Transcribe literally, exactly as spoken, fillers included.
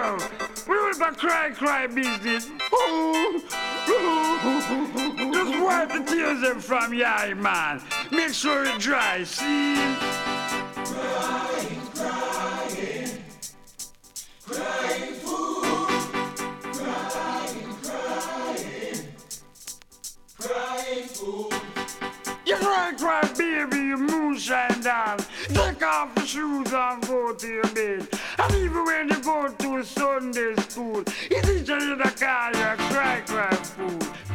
yo. We with my cry, cry business. Ooh. Ooh. Just wipe the tears them from your eye, man. Make sure it dry, see? Crying, crying, crying fool. Crying, crying, crying fool. You cry, cry, baby, your moonshine down. Take off your shoes and go to your bed. And even when you go to Sunday school, you teach you in the car, you cry, cry, fool.